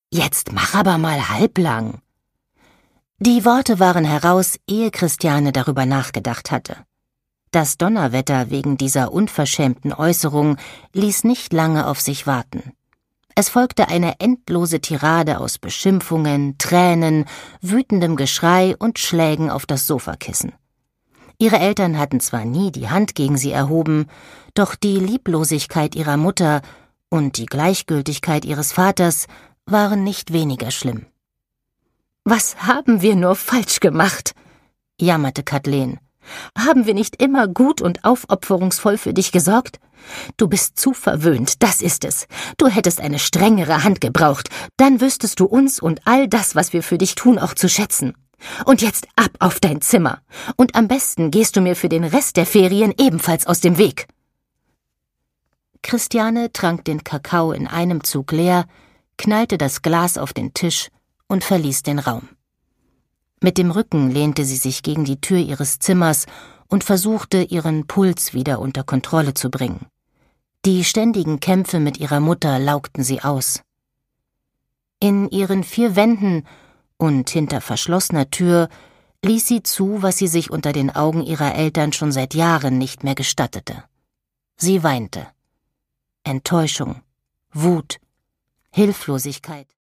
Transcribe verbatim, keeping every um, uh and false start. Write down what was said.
Jetzt mach aber mal halblang.« Die Worte waren heraus, ehe Christiane darüber nachgedacht hatte. Das Donnerwetter wegen dieser unverschämten Äußerung ließ nicht lange auf sich warten. Es folgte eine endlose Tirade aus Beschimpfungen, Tränen, wütendem Geschrei und Schlägen auf das Sofakissen. Ihre Eltern hatten zwar nie die Hand gegen sie erhoben, doch die Lieblosigkeit ihrer Mutter und die Gleichgültigkeit ihres Vaters waren nicht weniger schlimm. »Was haben wir nur falsch gemacht?«, jammerte Kathleen. »Haben wir nicht immer gut und aufopferungsvoll für dich gesorgt? Du bist zu verwöhnt, das ist es. Du hättest eine strengere Hand gebraucht, dann wüsstest du uns und all das, was wir für dich tun, auch zu schätzen. Und jetzt ab auf dein Zimmer. Und am besten gehst du mir für den Rest der Ferien ebenfalls aus dem Weg.« Christiane trank den Kakao in einem Zug leer, knallte das Glas auf den Tisch und verließ den Raum. Mit dem Rücken lehnte sie sich gegen die Tür ihres Zimmers und versuchte, ihren Puls wieder unter Kontrolle zu bringen. Die ständigen Kämpfe mit ihrer Mutter laugten sie aus. In ihren vier Wänden und hinter verschlossener Tür ließ sie zu, was sie sich unter den Augen ihrer Eltern schon seit Jahren nicht mehr gestattete. Sie weinte. Enttäuschung, Wut, Hilflosigkeit.